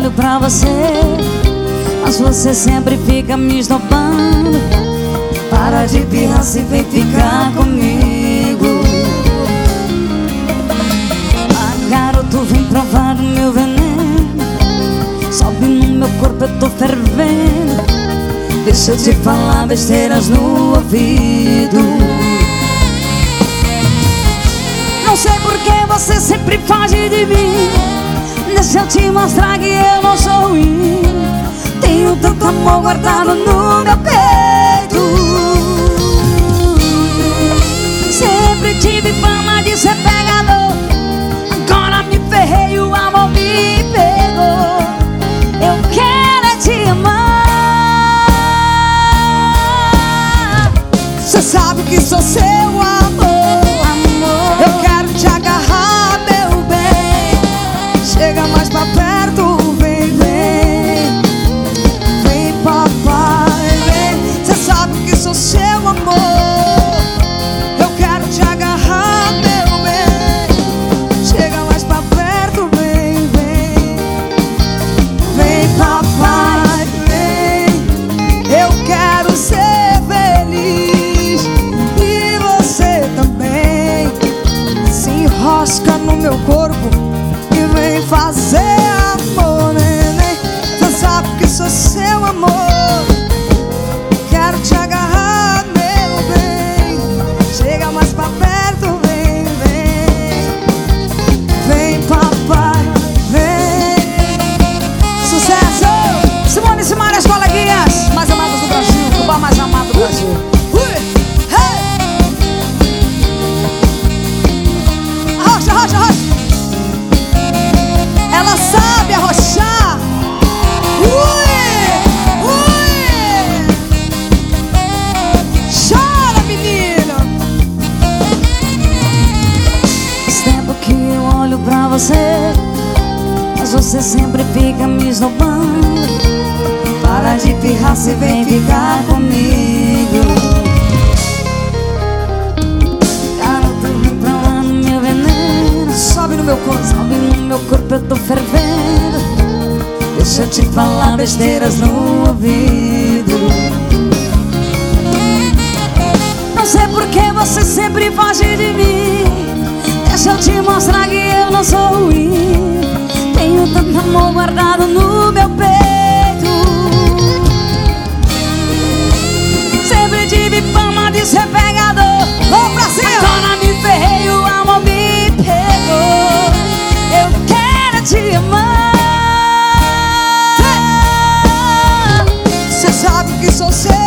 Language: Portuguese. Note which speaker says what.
Speaker 1: olho pra você, mas você sempre fica me esnobando. Para de pirraça e vem ficar comigo. Ah, garoto, vem provar o meu veneno. Sobe no meu corpo, eu tô fervendo. Deixa eu te falar besteiras no ouvido. Não sei por que você sempre foge de mim. Deixa eu te mostrar que eu não sou ruim. Tenho tanto amor guardado no meu peito. Sempre tive fama de ser pegador. Agora me ferrei e o amor me pegou. Eu quero é te amar.
Speaker 2: Cê sabe que sou seu amor. Eu quero te agarrar, meu bem. Chega mais pra perto, vem, vem. Vem, papai, vem. Cê sabe que sou seu amor. Eu quero te agarrar, meu bem. Chega mais pra perto, vem, vem. Vem, papai, vem. Eu quero ser feliz e você também. Se enrosca no meu corpo e vem fazer amor, neném. Você sabe que sou seu amor. Quero te agarrar, meu bem. Chega mais pra perto, vem, vem. Vem, papai, vem. Sucesso!
Speaker 1: Simone e Simaria, as coleguinhas mais amadas do Brasil, o bar mais amado do Brasil.
Speaker 2: Arrocha, arrocha, arrocha. Ela sabe arrochar. Chora, menina.
Speaker 1: Faz tempo que eu olho pra você, mas você sempre fica me esnobando. Para de pirraça e vem ficar comigo. Garoto, vem pra lá no meu veneno.
Speaker 2: Sobe no meu corpo.
Speaker 1: Sobe no meu corpo, eu tô fervendo. Deixa eu te falar besteiras no ouvido. Não sei por que você sempre foge de mim. Deixa eu te mostrar que eu não sou ruim. Tenho tanto amor guardado no meu peito. Sempre tive fama de ser pegador.
Speaker 2: Vamos pra cima.
Speaker 1: Agora me ferrei e o amor me pegou. Eu quero te amar.
Speaker 2: Cê sabe que sou seu